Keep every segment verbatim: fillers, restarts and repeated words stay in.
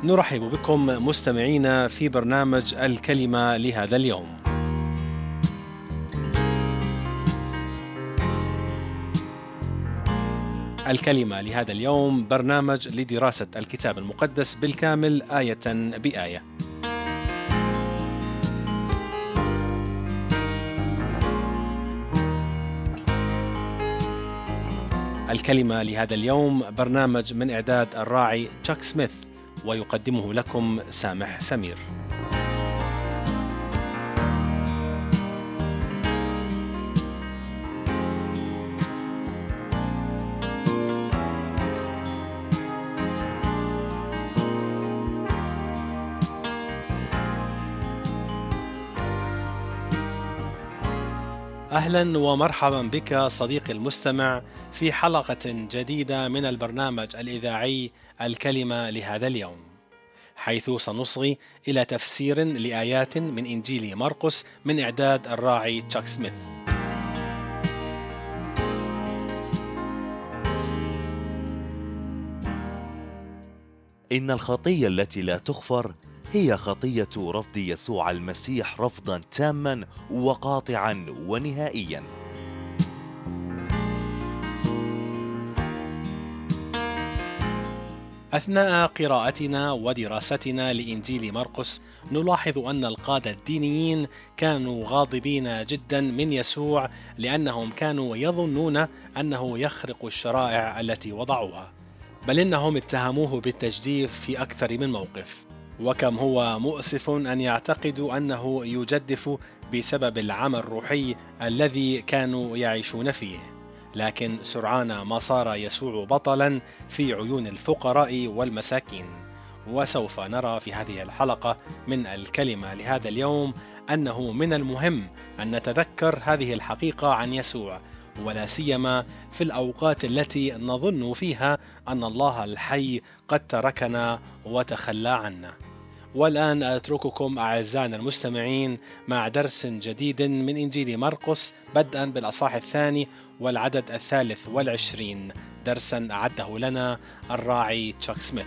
نرحب بكم مستمعينا في برنامج الكلمة لهذا اليوم. الكلمة لهذا اليوم برنامج لدراسة الكتاب المقدس بالكامل آية بآية. الكلمة لهذا اليوم برنامج من إعداد الراعي تشاك سميث، ويقدمه لكم سامح سمير. أهلا ومرحبا بك صديقي المستمع في حلقة جديدة من البرنامج الإذاعي الكلمة لهذا اليوم، حيث سنصغي إلى تفسير لآيات من إنجيل مرقس من إعداد الراعي تشاك سميث. إن الخطية التي لا تغفر هي خطية رفض يسوع المسيح رفضا تاما وقاطعا ونهائيا. أثناء قراءتنا ودراستنا لإنجيل مرقس نلاحظ أن القادة الدينيين كانوا غاضبين جدا من يسوع لأنهم كانوا يظنون أنه يخرق الشرائع التي وضعوها، بل إنهم اتهموه بالتجديف في أكثر من موقف. وكم هو مؤسف أن يعتقدوا أنه يجدف بسبب العمى الروحي الذي كانوا يعيشون فيه. لكن سرعان ما صار يسوع بطلا في عيون الفقراء والمساكين. وسوف نرى في هذه الحلقة من الكلمة لهذا اليوم أنه من المهم أن نتذكر هذه الحقيقة عن يسوع، ولا سيما في الأوقات التي نظن فيها أن الله الحي قد تركنا وتخلى عنا. والآن أترككم أعزائنا المستمعين مع درس جديد من إنجيل مرقس، بدءا بالأصحاح الثاني والعدد الثالث والعشرين، درسا أعده لنا الراعي تشاك سميث.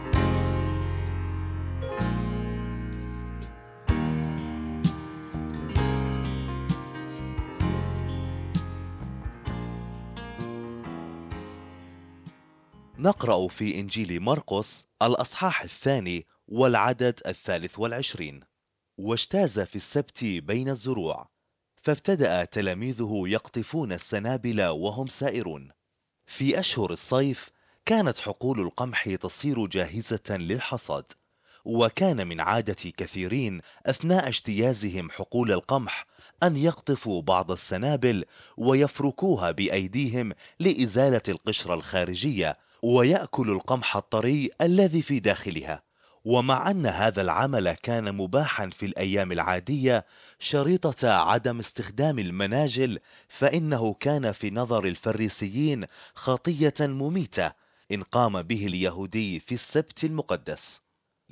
نقرأ في إنجيل مرقس الأصحاح الثاني والعدد الثالث والعشرين: واجتاز في السبت بين الزروع، فابتدأ تلاميذه يقطفون السنابل وهم سائرون. في أشهر الصيف كانت حقول القمح تصير جاهزة للحصاد، وكان من عادة كثيرين أثناء اجتيازهم حقول القمح أن يقطفوا بعض السنابل ويفركوها بأيديهم لإزالة القشرة الخارجية، ويأكل القمح الطري الذي في داخلها. ومع أن هذا العمل كان مباحا في الأيام العادية شريطة عدم استخدام المناجل، فإنه كان في نظر الفريسيين خطية مميتة إن قام به اليهودي في السبت المقدس.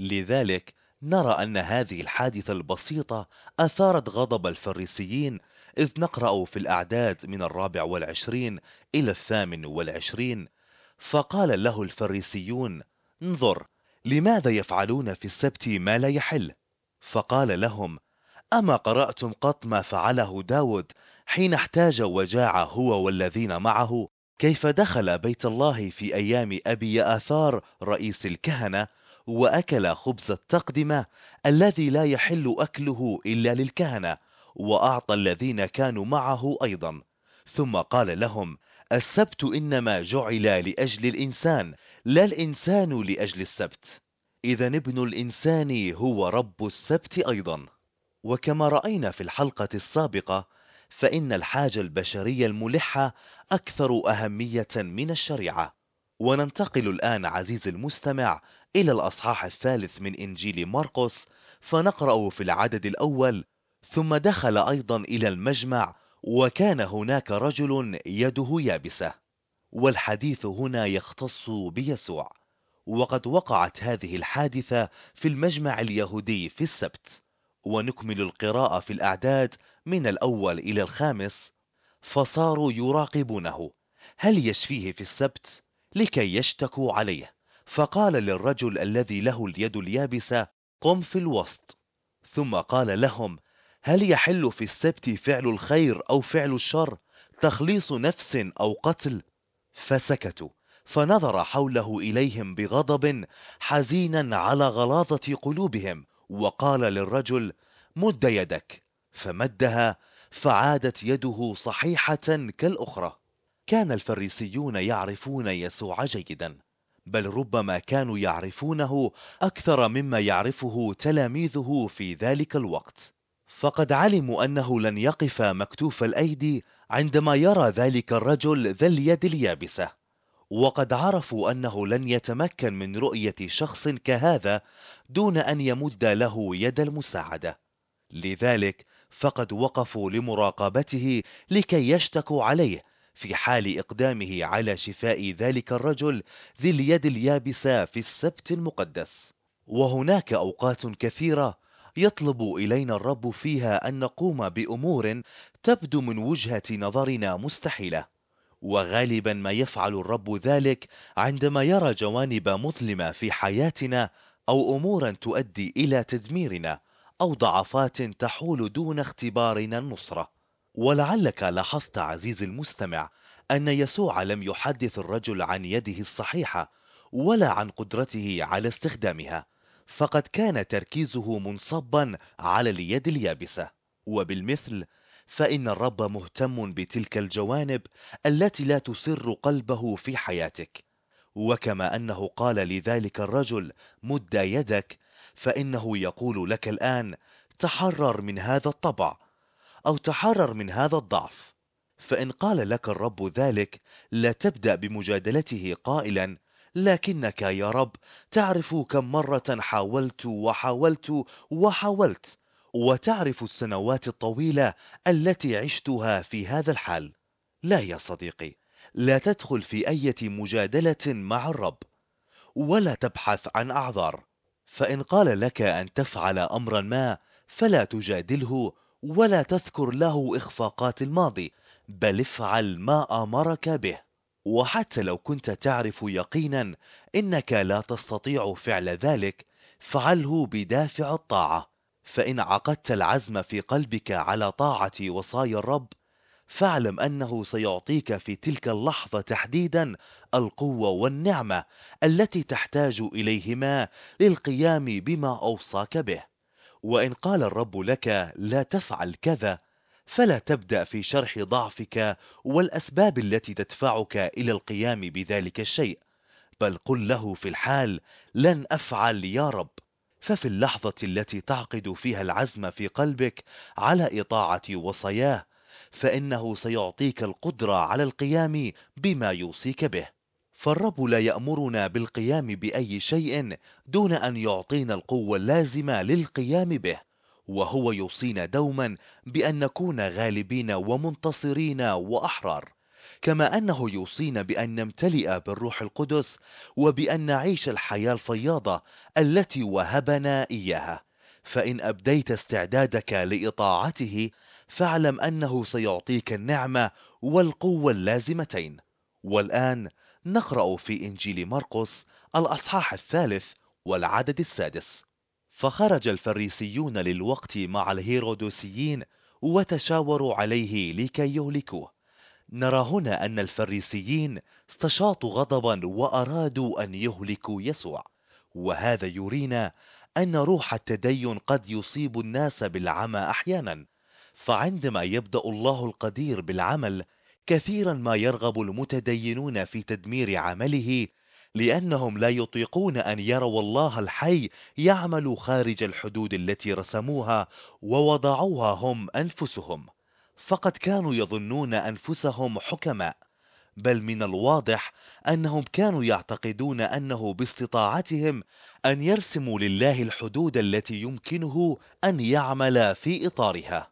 لذلك نرى أن هذه الحادثة البسيطة أثارت غضب الفريسيين، إذ نقرأ في الأعداد من الرابع والعشرين إلى الثامن والعشرين: فقال له الفريسيون: انظر، لماذا يفعلون في السبت ما لا يحل؟ فقال لهم: أما قرأتم قط ما فعله داود حين احتاج وجاع هو والذين معه، كيف دخل بيت الله في أيام أبي آثار رئيس الكهنة وأكل خبز التقدمة الذي لا يحل أكله إلا للكهنة، وأعطى الذين كانوا معه أيضا. ثم قال لهم: السبت إنما جعل لأجل الإنسان، لا الإنسان لأجل السبت. إذا ابن الإنسان هو رب السبت أيضا. وكما رأينا في الحلقة السابقة، فإن الحاجة البشرية الملحة أكثر أهمية من الشريعة. وننتقل الآن عزيزي المستمع إلى الأصحاح الثالث من إنجيل مرقس، فنقرأ في العدد الأول: ثم دخل أيضا إلى المجمع، وكان هناك رجل يده يابسة. والحديث هنا يختص بيسوع، وقد وقعت هذه الحادثة في المجمع اليهودي في السبت. ونكمل القراءة في الأعداد من الأول إلى الخامس: فصاروا يراقبونه هل يشفيه في السبت لكي يشتكوا عليه، فقال للرجل الذي له اليد اليابسة: قم في الوسط. ثم قال لهم: هل يحل في السبت فعل الخير أو فعل الشر، تخليص نفس أو قتل؟ فسكتوا، فنظر حوله إليهم بغضب، حزينا على غلاظة قلوبهم، وقال للرجل: مد يدك. فمدها، فعادت يده صحيحة كالأخرى. كان الفريسيون يعرفون يسوع جيدا، بل ربما كانوا يعرفونه أكثر مما يعرفه تلاميذه في ذلك الوقت، فقد علموا أنه لن يقف مكتوف الأيدي عندما يرى ذلك الرجل ذا اليد اليابسة، وقد عرفوا أنه لن يتمكن من رؤية شخص كهذا دون أن يمد له يد المساعدة. لذلك فقد وقفوا لمراقبته لكي يشتكوا عليه في حال إقدامه على شفاء ذلك الرجل ذي اليد اليابسة في السبت المقدس. وهناك أوقات كثيرة يطلب إلينا الرب فيها أن نقوم بأمور تبدو من وجهة نظرنا مستحيلة، وغالبا ما يفعل الرب ذلك عندما يرى جوانب مظلمة في حياتنا، أو أمورا تؤدي إلى تدميرنا، أو ضعفات تحول دون اختبارنا النصرة. ولعلك لاحظت عزيزي المستمع أن يسوع لم يحدث الرجل عن يده الصحيحة ولا عن قدرته على استخدامها، فقد كان تركيزه منصبا على اليد اليابسة. وبالمثل فإن الرب مهتم بتلك الجوانب التي لا تسر قلبه في حياتك. وكما أنه قال لذلك الرجل: مد يدك، فإنه يقول لك الآن: تحرر من هذا الطبع، أو تحرر من هذا الضعف. فإن قال لك الرب ذلك، لا تبدأ بمجادلته قائلا: لكنك يا رب تعرف كم مرة حاولت وحاولت وحاولت، وتعرف السنوات الطويلة التي عشتها في هذا الحال. لا يا صديقي، لا تدخل في أي مجادلة مع الرب، ولا تبحث عن أعذار. فإن قال لك أن تفعل أمرا ما، فلا تجادله ولا تذكر له إخفاقات الماضي، بل افعل ما أمرك به. وحتى لو كنت تعرف يقينا إنك لا تستطيع فعل ذلك، فعله بدافع الطاعة. فإن عقدت العزم في قلبك على طاعة وصايا الرب، فاعلم أنه سيعطيك في تلك اللحظة تحديدا القوة والنعمة التي تحتاج إليهما للقيام بما أوصاك به. وإن قال الرب لك لا تفعل كذا، فلا تبدأ في شرح ضعفك والأسباب التي تدفعك إلى القيام بذلك الشيء، بل قل له في الحال: لن أفعل يا رب. ففي اللحظة التي تعقد فيها العزم في قلبك على إطاعة وصاياه، فإنه سيعطيك القدرة على القيام بما يوصيك به. فالرب لا يأمرنا بالقيام بأي شيء دون أن يعطينا القوة اللازمة للقيام به، وهو يوصينا دوما بأن نكون غالبين ومنتصرين وأحرار، كما أنه يوصينا بأن نمتلئ بالروح القدس، وبأن نعيش الحياة الفياضة التي وهبنا إياها. فإن أبديت استعدادك لإطاعته، فاعلم أنه سيعطيك النعمة والقوة اللازمتين. والآن نقرأ في إنجيل مرقس الأصحاح الثالث والعدد السادس. فخرج الفريسيون للوقت مع الهيرودوسيين وتشاوروا عليه لكي يهلكوه. نرى هنا أن الفريسيين استشاطوا غضبا وأرادوا أن يهلكوا يسوع، وهذا يرينا أن روح التدين قد يصيب الناس بالعمى أحيانا. فعندما يبدأ الله القدير بالعمل، كثيرا ما يرغب المتدينون في تدمير عمله، لأنهم لا يطيقون أن يروا الله الحي يعمل خارج الحدود التي رسموها ووضعوها هم أنفسهم. فقد كانوا يظنون أنفسهم حكماء، بل من الواضح أنهم كانوا يعتقدون أنه باستطاعتهم أن يرسموا لله الحدود التي يمكنه أن يعمل في إطارها.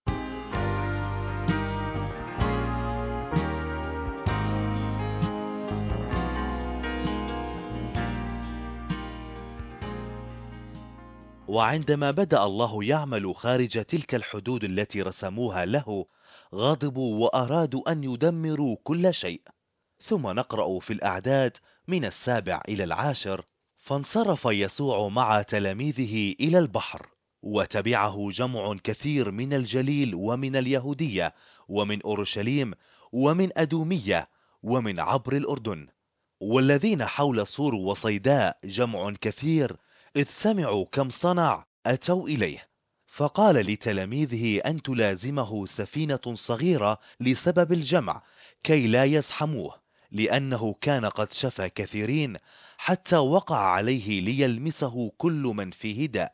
وعندما بدأ الله يعمل خارج تلك الحدود التي رسموها له، غضبوا وأرادوا أن يدمروا كل شيء. ثم نقرأ في الأعداد من السابع إلى العاشر: فانصرف يسوع مع تلاميذه إلى البحر، وتبعه جمع كثير من الجليل ومن اليهودية ومن أورشليم ومن أدومية ومن عبر الأردن. والذين حول صور وصيداء جمع كثير إذ سمعوا كم صنع أتوا إليه، فقال لتلاميذه أن تلازمه سفينة صغيرة لسبب الجمع كي لا يزحموه، لأنه كان قد شفى كثيرين حتى وقع عليه ليلمسه كل من فيه داء.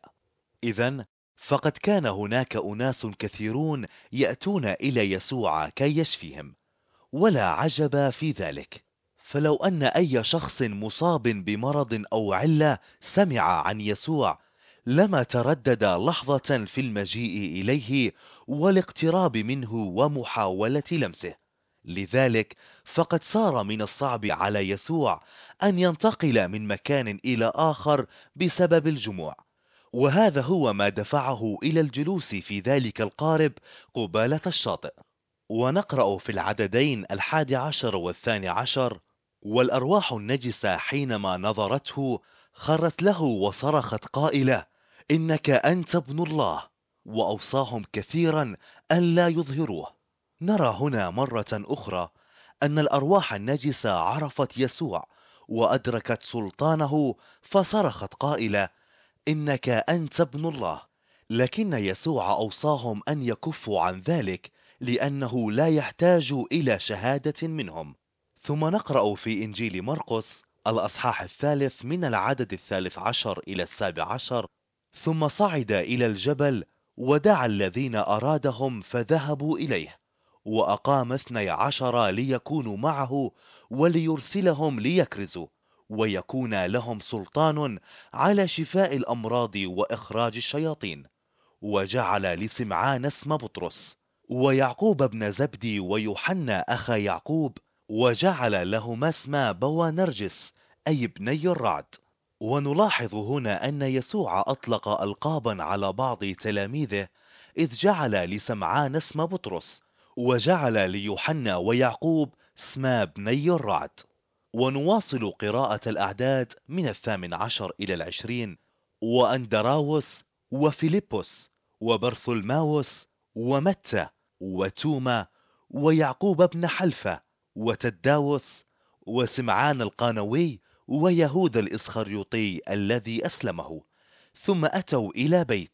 إذن فقد كان هناك أناس كثيرون يأتون إلى يسوع كي يشفيهم، ولا عجب في ذلك. فلو أن أي شخص مصاب بمرض أو علة سمع عن يسوع لما تردد لحظة في المجيء إليه والاقتراب منه ومحاولة لمسه. لذلك فقد صار من الصعب على يسوع أن ينتقل من مكان إلى آخر بسبب الجموع، وهذا هو ما دفعه إلى الجلوس في ذلك القارب قبالة الشاطئ. ونقرأ في العددين الحادي عشر والثاني عشر: والأرواح النجسة حينما نظرته خرت له وصرخت قائلة: إنك أنت ابن الله، وأوصاهم كثيرا ألا يظهروه. نرى هنا مرة أخرى أن الأرواح النجسة عرفت يسوع وأدركت سلطانه فصرخت قائلة: إنك أنت ابن الله. لكن يسوع أوصاهم أن يكفوا عن ذلك لأنه لا يحتاج إلى شهادة منهم. ثم نقرأ في إنجيل مرقس الأصحاح الثالث من العدد الثالث عشر إلى السابع عشر: ثم صعد إلى الجبل ودعا الذين أرادهم فذهبوا إليه، وأقام اثني عشر ليكونوا معه وليرسلهم ليكرزوا ويكون لهم سلطان على شفاء الأمراض وإخراج الشياطين. وجعل لسمعان اسم بطرس ويعقوب ابن زبدي ويوحنا أخا يعقوب، وجعل لهما اسم بوانرجس أي ابني الرعد. ونلاحظ هنا أن يسوع أطلق ألقابا على بعض تلاميذه، إذ جعل لسمعان اسم بطرس، وجعل ليوحنا ويعقوب اسم ابني الرعد. ونواصل قراءة الأعداد من الثامن عشر إلى العشرين: وأندراوس وفيليبوس وبرثولماوس ومتى وتوما ويعقوب بن حلفة وتداوس وسمعان القانوي ويهوذا الإسخريوطي الذي أسلمه. ثم أتوا إلى بيت،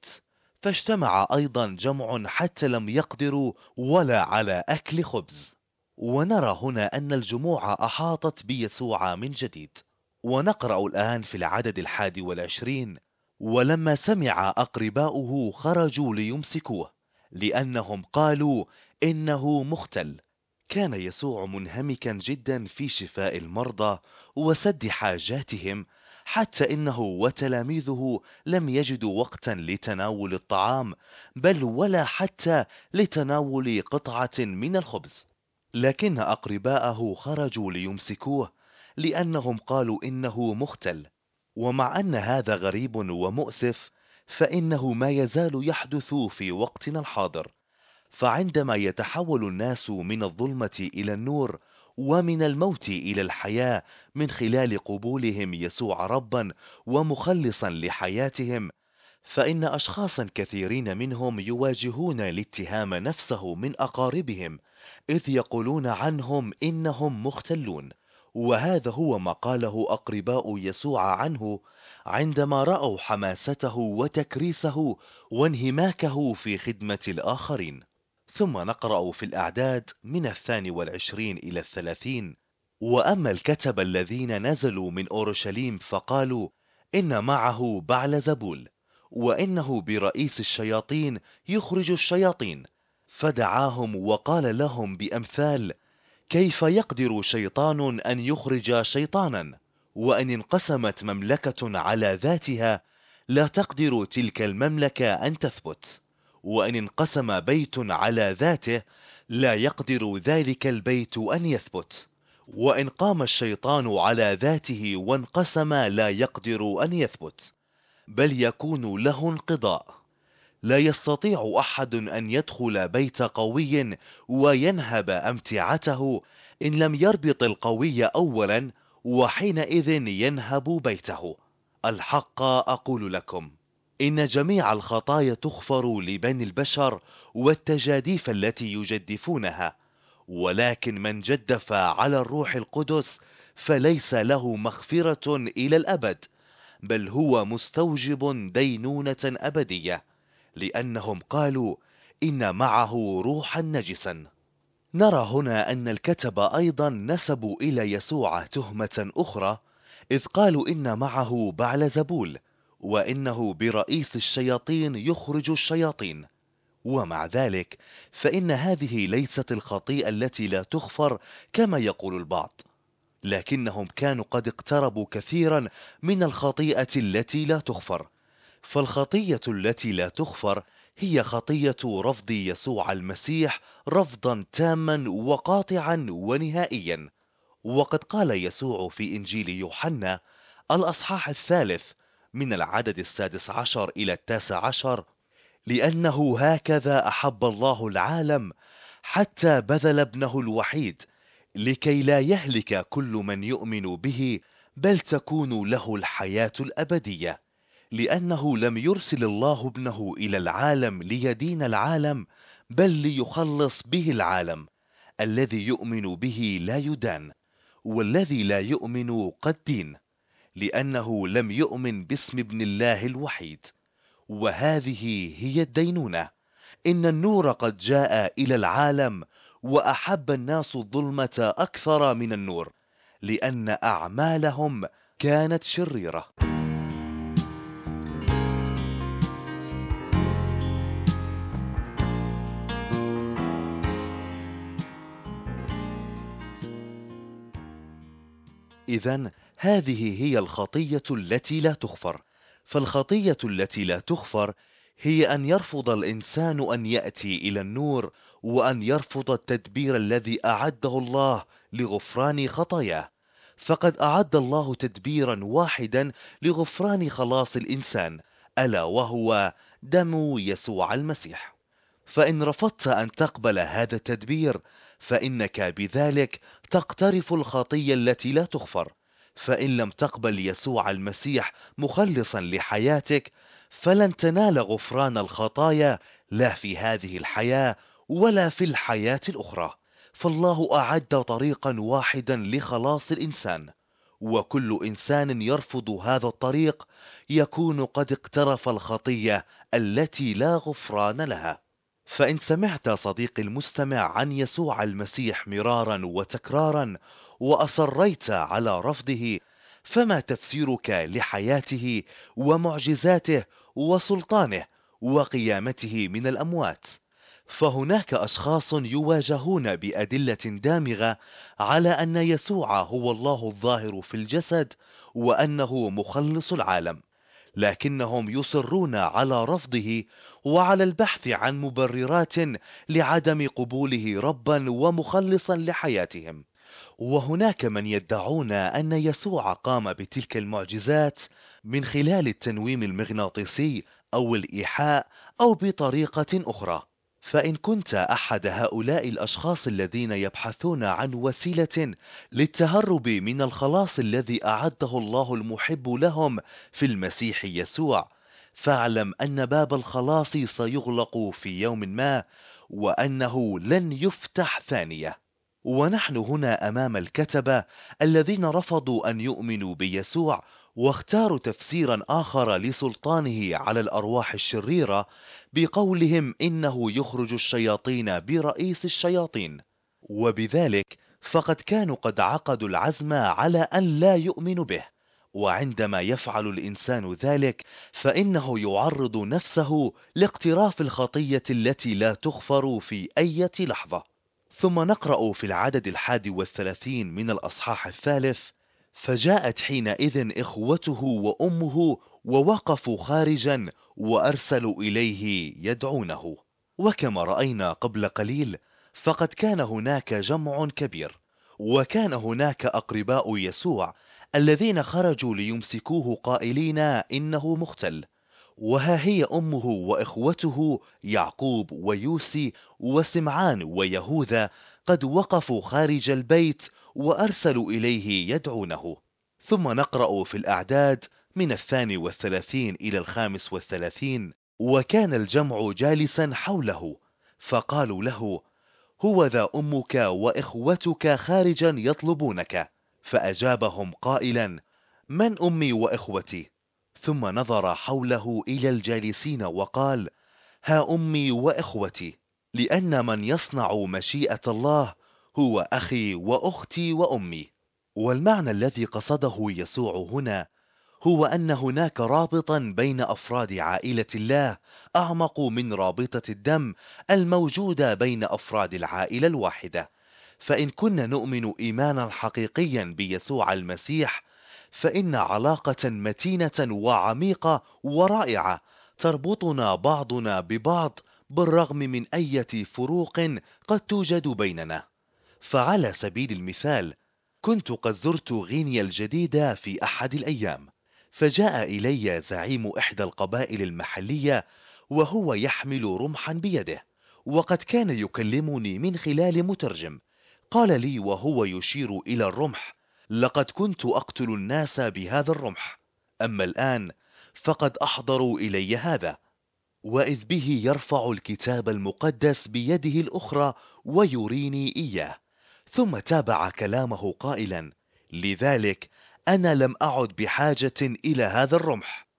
فاجتمع أيضا جمع حتى لم يقدروا ولا على أكل خبز. ونرى هنا أن الجموع أحاطت بيسوع من جديد. ونقرأ الآن في العدد الحادي والعشرين: ولما سمع أقرباؤه خرجوا ليمسكوه لأنهم قالوا إنه مختل. كان يسوع منهمكا جدا في شفاء المرضى وسد حاجاتهم، حتى إنه وتلاميذه لم يجدوا وقتا لتناول الطعام، بل ولا حتى لتناول قطعة من الخبز. لكن أقرباءه خرجوا ليمسكوه لأنهم قالوا إنه مختل. ومع أن هذا غريب ومؤسف، فإنه ما يزال يحدث في وقتنا الحاضر. فعندما يتحول الناس من الظلمة إلى النور ومن الموت إلى الحياة من خلال قبولهم يسوع ربا ومخلصا لحياتهم، فإن أشخاصا كثيرين منهم يواجهون الاتهام نفسه من أقاربهم، إذ يقولون عنهم إنهم مختلون. وهذا هو ما قاله أقرباء يسوع عنه عندما رأوا حماسته وتكريسه وانهماكه في خدمة الآخرين. ثم نقرأ في الأعداد من الثاني والعشرين إلى الثلاثين: وأما الكتب الذين نزلوا من أورشليم فقالوا إن معه بعلزبول، وإنه برئيس الشياطين يخرج الشياطين. فدعاهم وقال لهم بأمثال: كيف يقدر شيطان أن يخرج شيطانا؟ وأن انقسمت مملكة على ذاتها لا تقدر تلك المملكة أن تثبت، وأن انقسم بيت على ذاته لا يقدر ذلك البيت أن يثبت، وإن قام الشيطان على ذاته وانقسم لا يقدر أن يثبت، بل يكون له انقضاء. لا يستطيع أحد أن يدخل بيت قوي وينهب أمتعته إن لم يربط القوي أولا، وحينئذ ينهب بيته. الحق أقول لكم إن جميع الخطايا تغفر لبني البشر والتجاديف التي يجدفونها، ولكن من جدف على الروح القدس فليس له مغفرة إلى الأبد، بل هو مستوجب دينونة أبدية، لأنهم قالوا إن معه روحا نجسا. نرى هنا أن الكتبة أيضا نسبوا إلى يسوع تهمة أخرى، إذ قالوا إن معه بعلزبول، وإنه برئيس الشياطين يخرج الشياطين. ومع ذلك فإن هذه ليست الخطيئة التي لا تغفر كما يقول البعض، لكنهم كانوا قد اقتربوا كثيرا من الخطيئة التي لا تغفر. فالخطية التي لا تغفر هي خطية رفض يسوع المسيح رفضا تاما وقاطعا ونهائيا. وقد قال يسوع في إنجيل يوحنا الأصحاح الثالث من العدد السادس عشر إلى التاسع عشر: لأنه هكذا أحب الله العالم حتى بذل ابنه الوحيد، لكي لا يهلك كل من يؤمن به، بل تكون له الحياة الأبدية. لأنه لم يرسل الله ابنه إلى العالم ليدين العالم، بل ليخلص به العالم. الذي يؤمن به لا يدان، والذي لا يؤمن قد دين، لأنه لم يؤمن باسم ابن الله الوحيد. وهذه هي الدينونة، إن النور قد جاء إلى العالم، وأحب الناس الظلمة أكثر من النور، لأن أعمالهم كانت شريرة. إذن هذه هي الخطية التي لا تغفر. فالخطية التي لا تغفر هي أن يرفض الإنسان أن يأتي إلى النور، وأن يرفض التدبير الذي أعده الله لغفران خطاياه. فقد أعد الله تدبيرا واحدا لغفران خلاص الإنسان، ألا وهو دم يسوع المسيح. فإن رفضت أن تقبل هذا التدبير فإنك بذلك تقترف الخطية التي لا تغفر. فإن لم تقبل يسوع المسيح مخلصا لحياتك فلن تنال غفران الخطايا، لا في هذه الحياة ولا في الحياة الأخرى. فالله أعد طريقا واحدا لخلاص الإنسان، وكل إنسان يرفض هذا الطريق يكون قد اقترف الخطية التي لا غفران لها. فإن سمعت صديقي المستمع عن يسوع المسيح مرارا وتكرارا وأصريت على رفضه، فما تفسيرك لحياته ومعجزاته وسلطانه وقيامته من الأموات؟ فهناك أشخاص يواجهون بأدلة دامغة على أن يسوع هو الله الظاهر في الجسد، وأنه مخلص العالم، لكنهم يصرون على رفضه وعلى البحث عن مبررات لعدم قبوله ربا ومخلصا لحياتهم. وهناك من يدعون أن يسوع قام بتلك المعجزات من خلال التنويم المغناطيسي أو الإيحاء أو بطريقة أخرى. فإن كنت أحد هؤلاء الأشخاص الذين يبحثون عن وسيلة للتهرب من الخلاص الذي أعده الله المحب لهم في المسيح يسوع، فاعلم أن باب الخلاص سيغلق في يوم ما، وأنه لن يفتح ثانية. ونحن هنا أمام الكتبة الذين رفضوا أن يؤمنوا بيسوع، واختاروا تفسيرا آخر لسلطانه على الأرواح الشريرة بقولهم إنه يخرج الشياطين برئيس الشياطين. وبذلك فقد كانوا قد عقدوا العزم على أن لا يؤمنوا به. وعندما يفعل الإنسان ذلك فإنه يعرض نفسه لاقتراف الخطية التي لا تغفر في أي لحظة. ثم نقرأ في العدد الحادي والثلاثين من الأصحاح الثالث: فجاءت حينئذ إخوته وأمه ووقفوا خارجا وأرسلوا إليه يدعونه. وكما رأينا قبل قليل فقد كان هناك جمع كبير، وكان هناك أقرباء يسوع الذين خرجوا ليمسكوه قائلين إنه مختل. وها هي أمه وإخوته يعقوب ويوسي وسمعان ويهوذا قد وقفوا خارج البيت وأرسلوا إليه يدعونه. ثم نقرأ في الأعداد من الثاني والثلاثين إلى الخامس والثلاثين، وكان الجمع جالسا حوله، فقالوا له: هو ذا أمك وإخوتك خارجا يطلبونك. فأجابهم قائلا: من أمي وإخوتي؟ ثم نظر حوله إلى الجالسين وقال: ها أمي وإخوتي، لأن من يصنع مشيئة الله هو أخي وأختي وأمي. والمعنى الذي قصده يسوع هنا هو أن هناك رابطا بين أفراد عائلة الله أعمق من رابطة الدم الموجودة بين أفراد العائلة الواحدة. فإن كنا نؤمن إيمانا حقيقيا بيسوع المسيح، فإن علاقة متينة وعميقة ورائعة تربطنا بعضنا ببعض بالرغم من أي فروق قد توجد بيننا. فعلى سبيل المثال، كنت قد زرت غينيا الجديدة في أحد الأيام، فجاء إلي زعيم إحدى القبائل المحلية وهو يحمل رمحا بيده، وقد كان يكلمني من خلال مترجم. قال لي وهو يشير إلى الرمح: لقد كنت أقتل الناس بهذا الرمح، أما الآن فقد أحضروا إلي هذا. وإذ به يرفع الكتاب المقدس بيده الأخرى ويريني إياه، ثم تابع كلامه قائلا: لذلك أنا لم أعد بحاجة إلى هذا الرمح.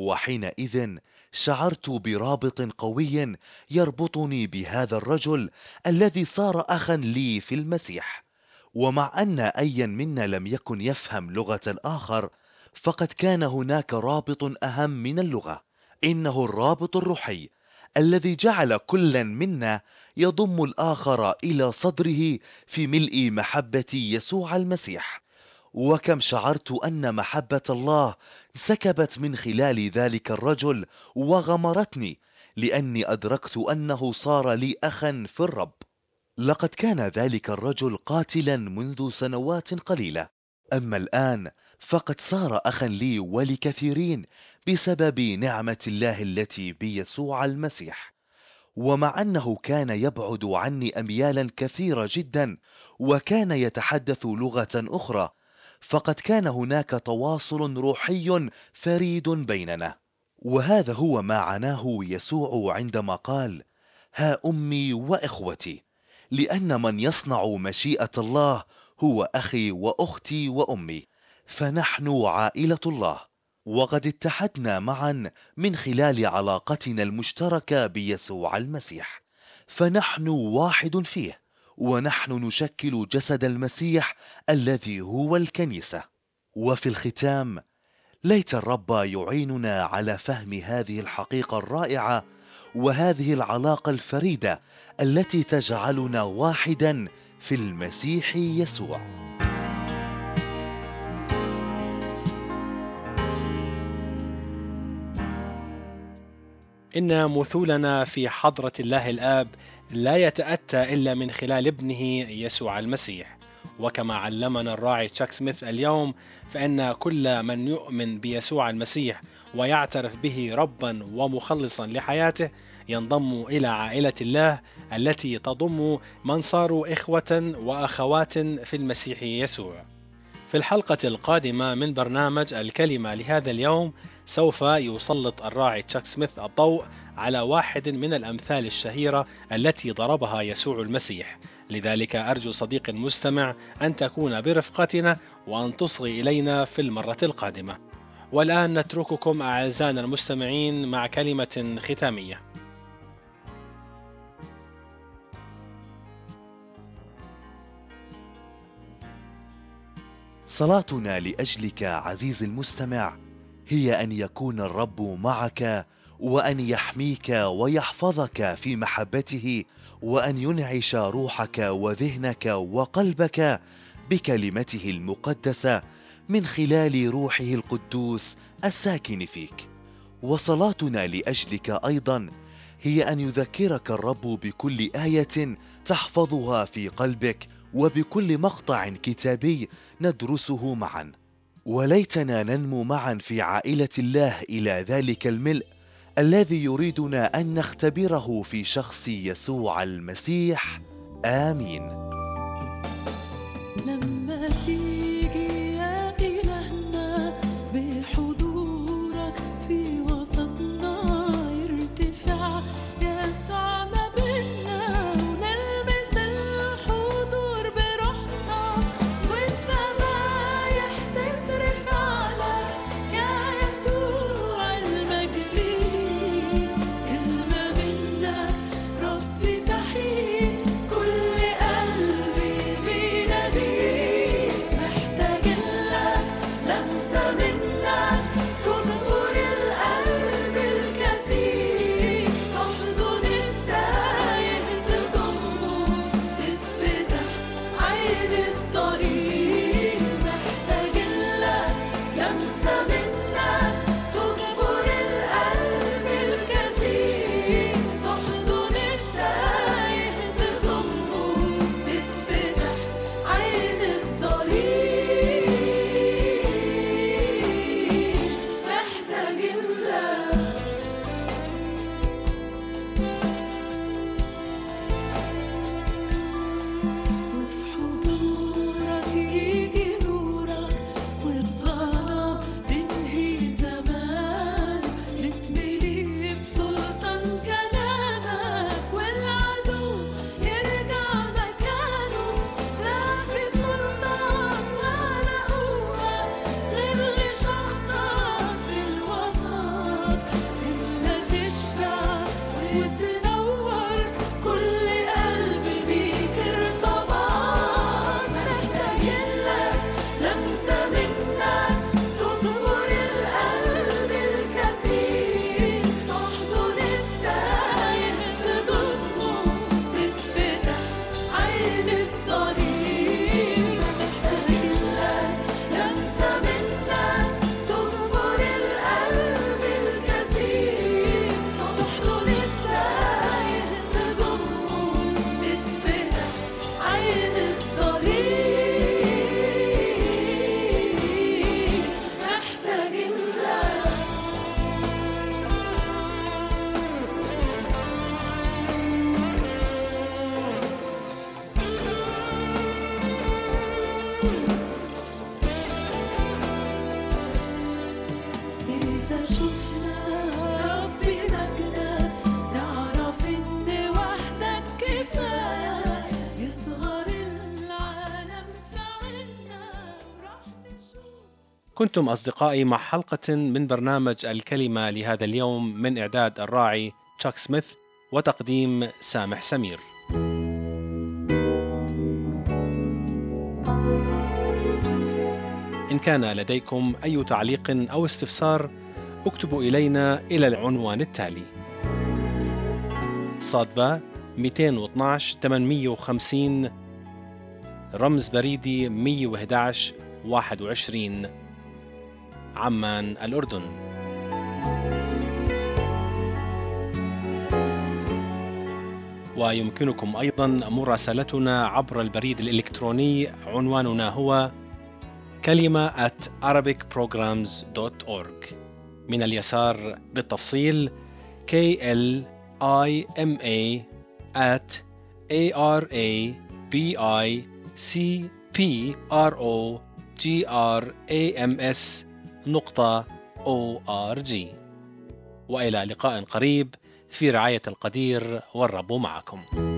وحينئذ شعرت برابط قوي يربطني بهذا الرجل الذي صار أخا لي في المسيح. ومع أن أيا منا لم يكن يفهم لغة الآخر، فقد كان هناك رابط أهم من اللغة، إنه الرابط الروحي الذي جعل كلا منا يضم الآخر إلى صدره في ملء محبة يسوع المسيح. وكم شعرت أن محبة الله سكبت من خلال ذلك الرجل وغمرتني، لأني أدركت أنه صار لي أخا في الرب. لقد كان ذلك الرجل قاتلا منذ سنوات قليلة، أما الآن فقد صار أخا لي ولكثيرين بسبب نعمة الله التي بيسوع المسيح. ومع أنه كان يبعد عني أميالا كثيرة جدا وكان يتحدث لغة أخرى، فقد كان هناك تواصل روحي فريد بيننا. وهذا هو ما عناه يسوع عندما قال: ها أمي وإخوتي، لأن من يصنع مشيئة الله هو أخي وأختي وأمي. فنحن عائلة الله، وقد اتحدنا معا من خلال علاقتنا المشتركة بيسوع المسيح، فنحن واحد فيه، ونحن نشكل جسد المسيح الذي هو الكنيسة. وفي الختام، ليت الرب يعيننا على فهم هذه الحقيقة الرائعة وهذه العلاقة الفريدة التي تجعلنا واحدا في المسيح يسوع. إن مثولنا في حضرة الله الآب لا يتأتى إلا من خلال ابنه يسوع المسيح. وكما علمنا الراعي تشاك سميث اليوم، فإن كل من يؤمن بيسوع المسيح ويعترف به ربا ومخلصا لحياته ينضم إلى عائلة الله التي تضم من صاروا إخوة وأخوات في المسيح يسوع. في الحلقة القادمة من برنامج الكلمة لهذا اليوم، سوف يسلط الراعي تشاك سميث الضوء على واحد من الأمثال الشهيرة التي ضربها يسوع المسيح. لذلك أرجو صديق المستمع أن تكون برفقتنا وأن تصغي إلينا في المرة القادمة. والآن نترككم أعزائنا المستمعين مع كلمة ختامية. صلاتنا لأجلك عزيز المستمع هي أن يكون الرب معك، وأن يحميك ويحفظك في محبته، وأن ينعش روحك وذهنك وقلبك بكلمته المقدسة من خلال روحه القدوس الساكن فيك. وصلاتنا لأجلك أيضا هي أن يذكرك الرب بكل آية تحفظها في قلبك، وبكل مقطع كتابي ندرسه معا. وليتنا ننمو معا في عائلة الله إلى ذلك الملء الذي يريدنا أن نختبره في شخص يسوع المسيح. آمين. لما تيجي يا إلهنا بحضور كنتم أصدقائي مع حلقة من برنامج الكلمة لهذا اليوم من إعداد الراعي تشاك سميث وتقديم سامح سمير. إن كان لديكم أي تعليق أو استفسار اكتبوا إلينا إلى العنوان التالي: صادبة مئتين واثناشر ثمانمئة وخمسين، رمز بريدي مئة وأحد عشر واحد وعشرين، عمان الأردن. ويمكنكم أيضا مراسلتنا عبر البريد الإلكتروني، عنواننا هو كلمة at arabic programs dot org. من اليسار بالتفصيل K L I M A at A R A B I C P R O G R A M S نقطة O R G. وإلى لقاء قريب في رعاية القدير، والرب معكم.